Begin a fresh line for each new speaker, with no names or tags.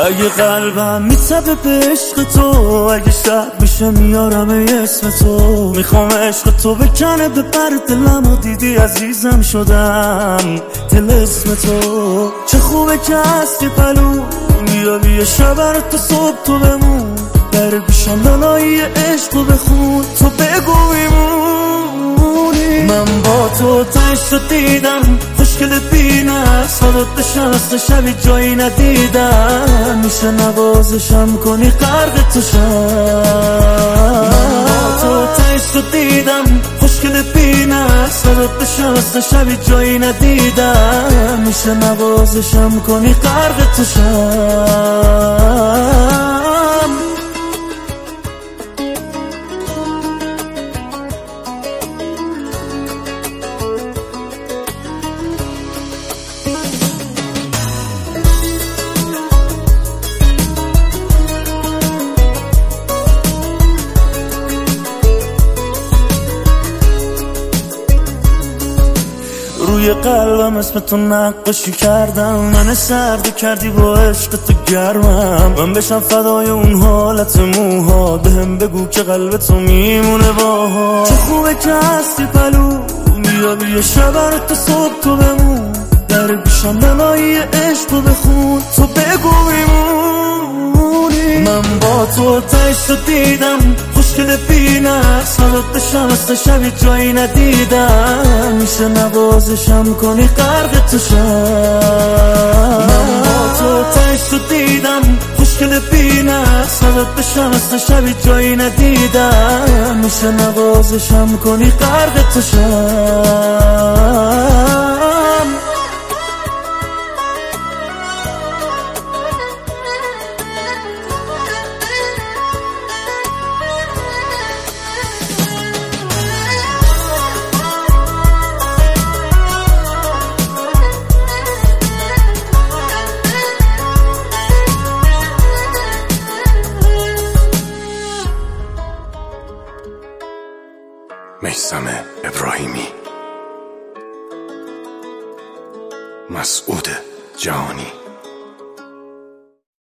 اگه قلبم میتبه به عشق تو، اگه شب میشه میارم اسم تو. میخوام عشق تو بکنه به پر دلم و دیدی عزیزم شدم دل اسم تو. چه خوبه که هستی پلو میابی یه شبر تو صبح تو بمون. در گوشم لالایی عشق رو بخون تو بگو میمونی. من با تو تنش رو دیدم خوشگل بینه صدات نشسته شبی جایی ندیدم. میشه نوازشم کنی غرق تو شم. من با تو تنش رو دیدم خوشگل بینه صدات نشسته شبی جایی ندیدم. میشه نوازشم کنی غرق تو شم. روی قلبم اسم تو نقاشی کردم، من سرد کردی با عشق تو گرمم. من بشم فدای اون حالت موها، بهم بگو که قلب تو میمونه باها. چه خوبه که هستی پلو میابی یه شبر تو صبح تو بمون. در گوشم لالایی عشق رو بخون تو بگو میمونی. من با تو تنش رو دیدم خوشگل بینه صدات نشسته شبی جایی ندیدم. میشه نوازشم کنی غرق تو شم. من با تو تنش رو دیدم خوشگل بینه صدات نشسته شبی جایی ندیدم. میشه نوازشم کنی غرق تو شم.
میثم ابراهیمی، مسعود جهانی.